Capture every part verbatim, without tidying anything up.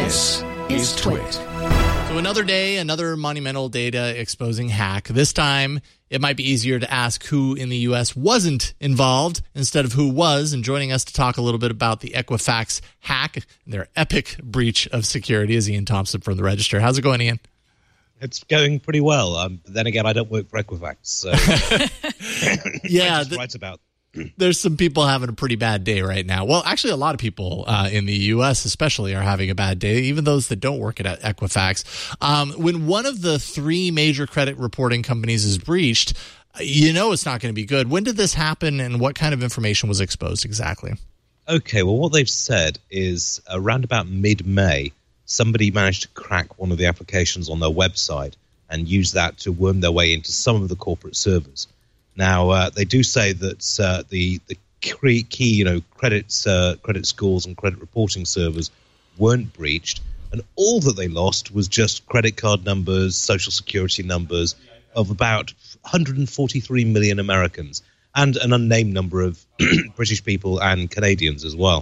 This is Twit. So another day, another monumental data exposing hack. This time, it might be easier to ask who in the U S wasn't involved instead of who was. And joining us to talk a little bit about the Equifax hack and their epic breach of security is Ian Thompson from the Register. How's it going, Ian? It's going pretty well. Um, but then again, I don't work for Equifax, so yeah, I just th- write about. There's some people having a pretty bad day right now. Well, actually, a lot of people uh, in the U S especially are having a bad day, even those that don't work at Equifax. Um, when one of the three major credit reporting companies is breached, you know it's not going to be good. When did this happen, and what kind of information was exposed exactly? Okay, well, what they've said is around about mid-May, somebody managed to crack one of the applications on their website and use that to worm their way into some of the corporate servers. Now, uh, they do say that uh, the the key, key, you know, credit uh, credit scores and credit reporting servers weren't breached, and all that they lost was just credit card numbers, social security numbers of about one hundred forty-three million Americans and an unnamed number of British people and Canadians as well.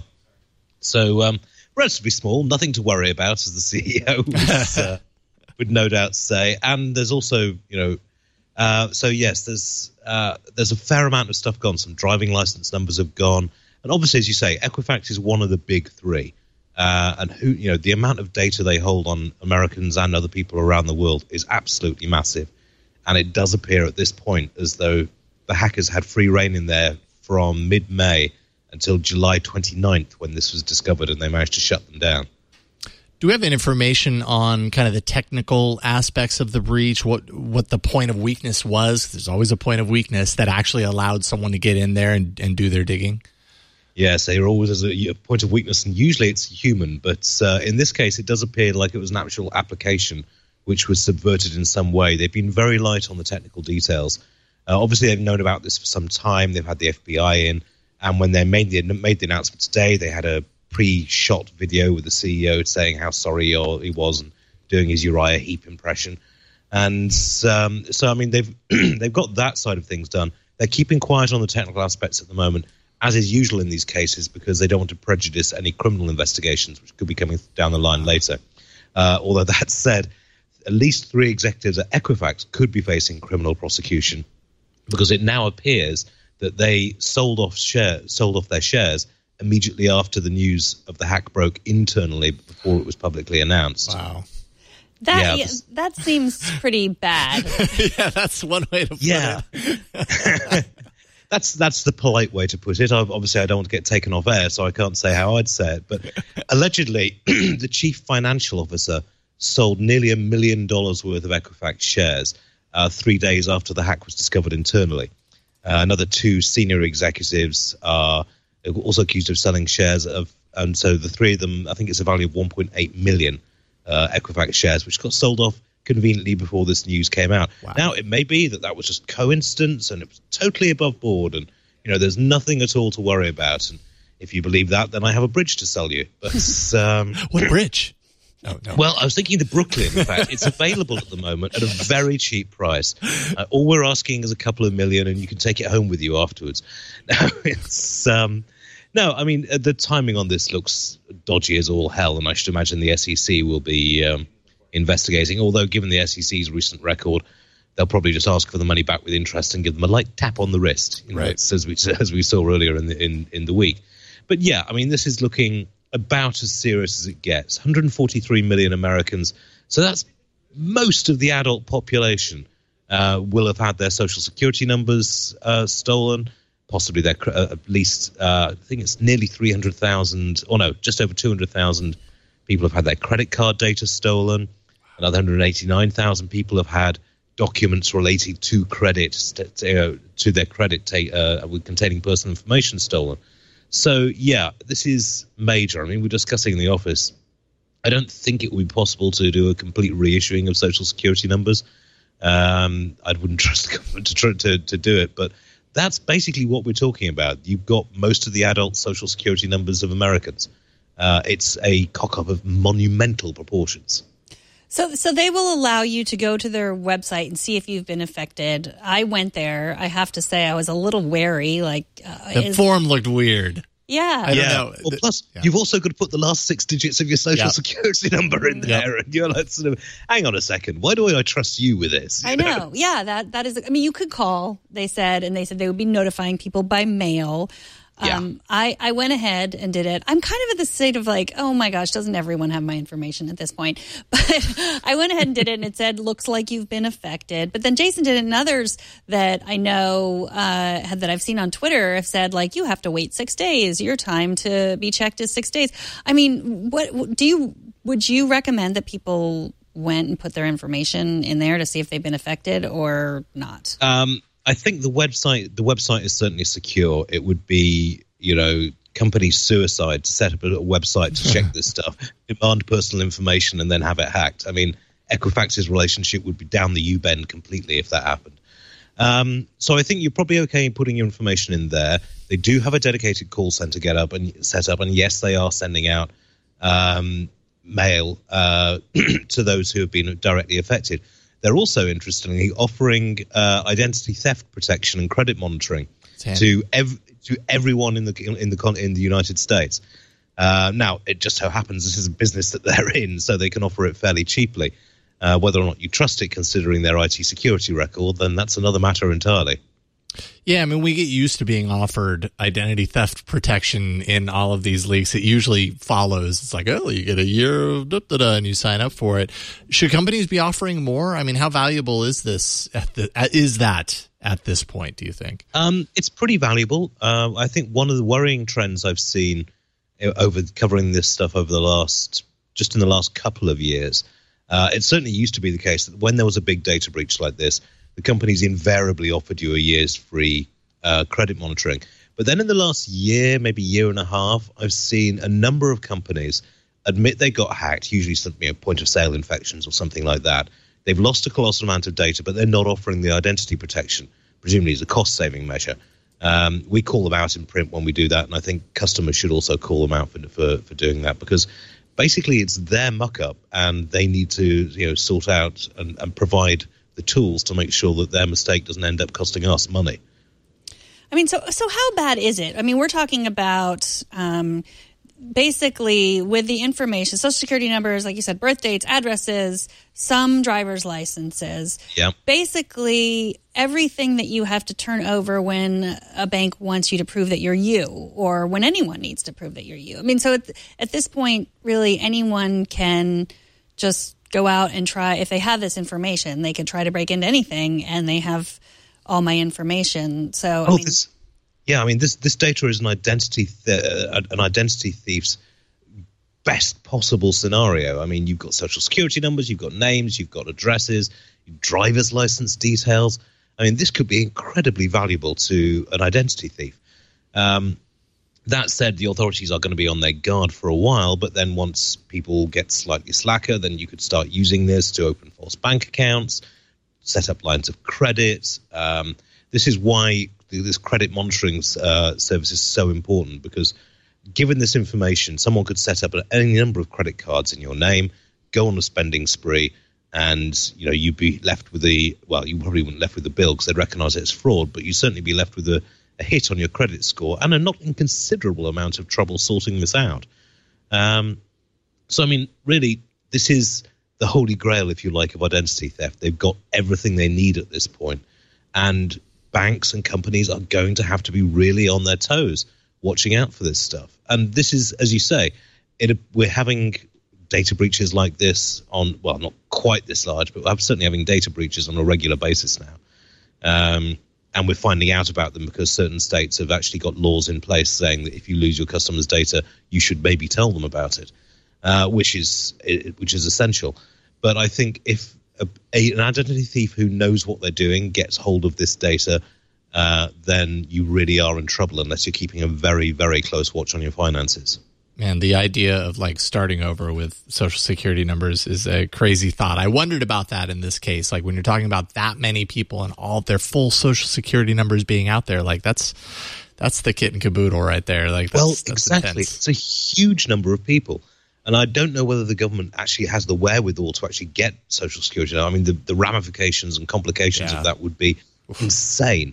So, um, relatively small, nothing to worry about, as the C E O would, uh, would no doubt say. And there's also, you know, uh, so yes, there's uh, there's a fair amount of stuff gone. Some driving license numbers have gone, and obviously, as you say, Equifax is one of the big three. Uh, and who, you know, the amount of data they hold on Americans and other people around the world is absolutely massive. And it does appear at this point as though the hackers had free rein in there from mid-May until July twenty-ninth, when this was discovered, and they managed to shut them down. Do we have any information on kind of the technical aspects of the breach, what what the point of weakness was? There's always a point of weakness that actually allowed someone to get in there and, and do their digging. Yes, they are always a, a point of weakness, and usually it's human. But uh, in this case, it does appear like it was an actual application which was subverted in some way. They've been very light on the technical details. Uh, obviously, they've known about this for some time. They've had the F B I in. And when they made the, made the announcement today, they had a pre-shot video with the C E O saying how sorry he was and doing his Uriah Heep impression. And um, so, I mean, they've they've got that side of things done. They're keeping quiet on the technical aspects at the moment, as is usual in these cases, because they don't want to prejudice any criminal investigations, which could be coming down the line later. Uh, although that said, at least three executives at Equifax could be facing criminal prosecution, because it now appears that they sold off share, sold off their shares immediately after the news of the hack broke internally before it was publicly announced. Wow. That yeah, yeah, that seems pretty bad. Yeah, that's one way to put yeah. it. that's that's the polite way to put it. Obviously, I don't want to get taken off air, so I can't say how I'd say it. But allegedly, the chief financial officer sold nearly a million dollars worth of Equifax shares uh, three days after the hack was discovered internally. Uh, another two senior executives are also accused of selling shares of, and so the three of them, I think it's a value of one point eight million uh, Equifax shares, which got sold off conveniently before this news came out. Wow. Now, it may be that that was just coincidence and it was totally above board, and you know, there's nothing at all to worry about. And if you believe that, then I have a bridge to sell you. But um, what bridge? No, no. Well, I was thinking the Brooklyn, in fact. It's available at the moment at a very cheap price. Uh, all we're asking is a couple of million, and you can take it home with you afterwards. No, it's um, no. I mean, the timing on this looks dodgy as all hell, and I should imagine the S E C will be um, investigating. Although, given the S E C's recent record, they'll probably just ask for the money back with interest and give them a light tap on the wrist, you know, right? As we as we saw earlier in the in, in the week. But yeah, I mean, this is looking about as serious as it gets. one hundred forty-three million Americans. So that's most of the adult population uh, will have had their social security numbers uh, stolen, possibly their uh, at least, uh, I think it's nearly three hundred thousand, or no, just over two hundred thousand people have had their credit card data stolen. Another one hundred eighty-nine thousand people have had documents relating to credit, to, uh, to their credit ta- uh, containing personal information stolen. So, yeah, this is major. I mean, we're discussing in the office. I don't think it would be possible to do a complete reissuing of social security numbers. Um, I wouldn't trust the government to, try to to do it. But that's basically what we're talking about. You've got most of the adult social security numbers of Americans. Uh, it's a cock-up of monumental proportions. So so they will allow you to go to their website and see if you've been affected. I went there. I have to say I was a little wary. Like uh, The is, form looked weird. Yeah. I don't yeah. know. Well, plus, yeah. you've also got to put the last six digits of your social Yep. security number in there. Yep. And you're like, sort of, hang on a second. Why do I trust you with this? You I know. Yeah, that that is. I mean, you could call. They said, and they said they would be notifying people by mail. Yeah. Um, I, I went ahead and did it. I'm kind of at the state of like, oh my gosh, doesn't everyone have my information at this point? But I went ahead and did it, and it said, looks like you've been affected. But then Jason did it, and others that I know uh, had, that I've seen on Twitter have said, like, you have to wait six days. Your time to be checked is six days. I mean, what do you would you recommend that people went and put their information in there to see if they've been affected or not? Um, I think the website the website is certainly secure. It would be, you know, company suicide to set up a website to check this stuff, demand personal information, and then have it hacked. I mean, Equifax's relationship would be down the U-bend completely if that happened. Um, so I think you're probably okay in putting your information in there. They do have a dedicated call center get up and set up, and yes, they are sending out um, mail uh, to those who have been directly affected. They're also, interestingly, offering uh, identity theft protection and credit monitoring to ev- to everyone in the in the in the United States. Uh, now, it just so happens this is a business that they're in, so they can offer it fairly cheaply. Uh, whether or not you trust it, considering their I T security record, then that's another matter entirely. Yeah, I mean, we get used to being offered identity theft protection in all of these leaks. It usually follows. It's like, oh, you get a year of da-da-da, and you sign up for it. Should companies be offering more? I mean, how valuable is this? At the, is that at this point, do you think? Um, it's pretty valuable. Uh, I think one of the worrying trends I've seen over covering this stuff over the last, just in the last couple of years, uh, it certainly used to be the case that when there was a big data breach like this, the companies invariably offered you a year's free uh, credit monitoring. But then in the last year, maybe year and a half, I've seen a number of companies admit they got hacked, usually some, you know, point-of-sale infections or something like that. They've lost a colossal amount of data, but they're not offering the identity protection, presumably as a cost-saving measure. Um, we call them out in print when we do that, and I think customers should also call them out for for, for doing that, because basically it's their muck-up, and they need to, you know, sort out and, and provide the tools to make sure that their mistake doesn't end up costing us money. I mean, so so how bad is it? I mean, we're talking about um, basically with the information, social security numbers, like you said, birth dates, addresses, some driver's licenses. Yeah. Basically, everything that you have to turn over when a bank wants you to prove that you're you, or when anyone needs to prove that you're you. I mean, so at, at this point, really, anyone can just go out and try. If they have this information, they could try to break into anything, and they have all my information. So, I oh, mean, this, yeah, I mean, this this data is an identity th- an identity thief's best possible scenario. I mean, you've got social security numbers, you've got names, you've got addresses, driver's license details. I mean, this could be incredibly valuable to an identity thief. Um, That said, the authorities are going to be on their guard for a while, but then once people get slightly slacker, then you could start using this to open false bank accounts, set up lines of credit. Um, this is why this credit monitoring uh, service is so important, because given this information, someone could set up any number of credit cards in your name, go on a spending spree, and you know you'd be left with the, well, you probably wouldn't left with the bill because they'd recognize it as fraud, but you'd certainly be left with a a hit on your credit score and a not inconsiderable amount of trouble sorting this out. Um, so, I mean, really, this is the holy grail, if you like, of identity theft. They've got everything they need at this point, and banks and companies are going to have to be really on their toes, watching out for this stuff. And this is, as you say, it, we're having data breaches like this on, well, not quite this large, but we're certainly having data breaches on a regular basis now. Um, And we're finding out about them because certain states have actually got laws in place saying that if you lose your customers' data, you should maybe tell them about it, uh, which is which is essential. But I think if a, a, an identity thief who knows what they're doing gets hold of this data, uh, then you really are in trouble unless you're keeping a very, very close watch on your finances. Man, the idea of like starting over with social security numbers is a crazy thought. I wondered about that in this case. Like when you're talking about that many people and all of their full social security numbers being out there, like that's that's the kit and caboodle right there. Like that's, well, that's exactly. intense. It's a huge number of people. And I don't know whether the government actually has the wherewithal to actually get social security. I mean, the, the ramifications and complications yeah. of that would be insane.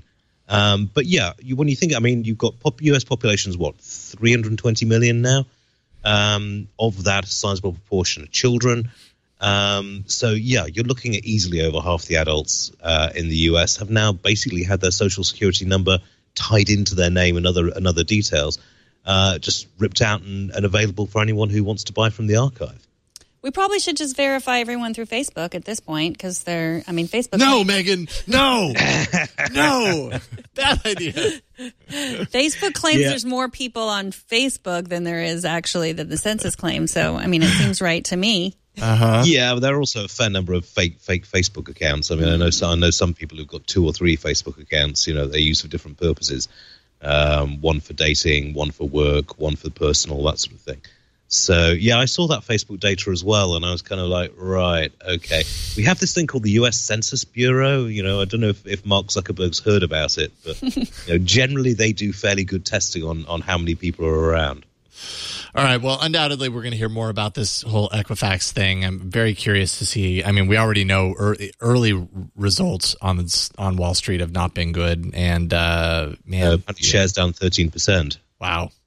Um, but yeah, you, when you think, I mean, you've got pop, U S population's what, three hundred twenty million now? Um, of that, a sizable proportion of children. Um, so yeah, you're looking at easily over half the adults uh, in the U S have now basically had their social security number tied into their name and other and other details, uh, just ripped out and, and available for anyone who wants to buy from the archive. We probably should just verify everyone through Facebook at this point because they're, I mean, Facebook. No, Megan, no, no, bad idea. Facebook claims Yeah. there's more people on Facebook than there is actually that the census claims. So, I mean, it seems right to me. Uh-huh. Yeah, but there are also a fair number of fake fake Facebook accounts. I mean, I know some, I know some people who've got two or three Facebook accounts. You know, they use for different purposes. Um, one for dating, one for work, one for personal, that sort of thing. So, yeah, I saw that Facebook data as well, and I was kind of like, right, okay. We have this thing called the U S Census Bureau. You know, I don't know if, if Mark Zuckerberg's heard about it, but you know, generally they do fairly good testing on, on how many people are around. All right. Well, undoubtedly, we're going to hear more about this whole Equifax thing. I'm very curious to see. I mean, we already know early, early results on on Wall Street have not been good, and uh, man, Uh, shares down thirteen percent. Wow.